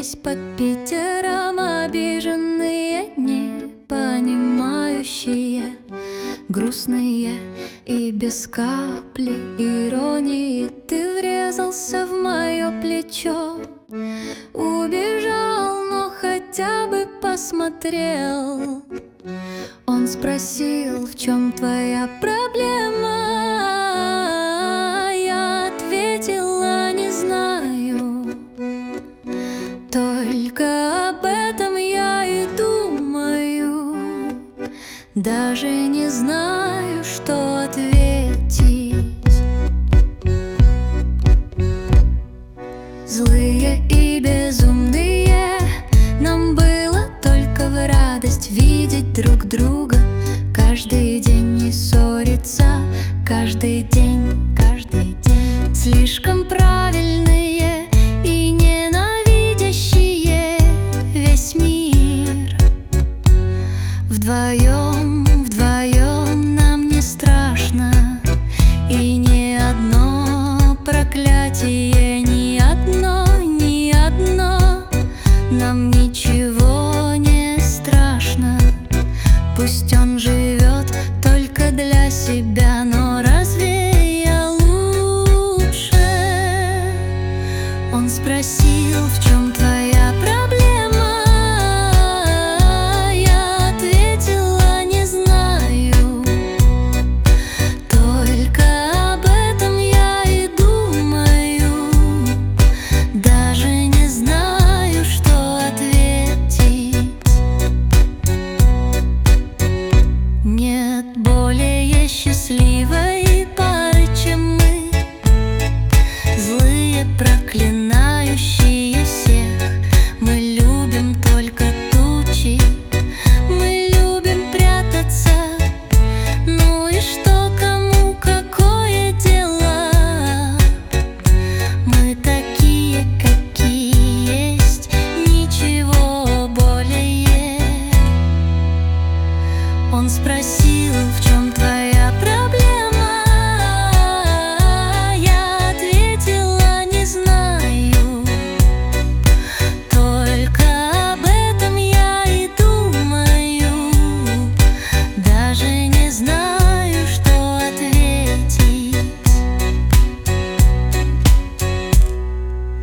Вертелись по Питерам обиженные, не понимающие, грустные и без капли иронии. Ты врезался в мое плечо, убежал, но хотя бы посмотрел. Он спросил, в чем твоя проблема. Я ответила, не знаю, только об этом я и думаю. Даже не знаю, что ответить. Злые и безумные, нам было только в радость видеть друг друга. Каждый день не ссориться, каждый день, каждый день. Слишком правильные и ненавидящие весь мир. Вдвоем, вдвоем нам не страшно, и ни одно проклятие, ни одно, ни одно. Нам ничего не страшно. Пусть он живет только для себя, но разве я лучше? Он спросил, в чем твоя проблема. Я ответила, не знаю, только об этом я и думаю. Даже не знаю, что ответить. Нет более счастливой пары, чем мы, злые, проклинающие всех. Мы любим только тучи, мы любим прятаться. Ну и что, кому какое дело? Мы такие, какие есть, ничего более. Он спросил, в чем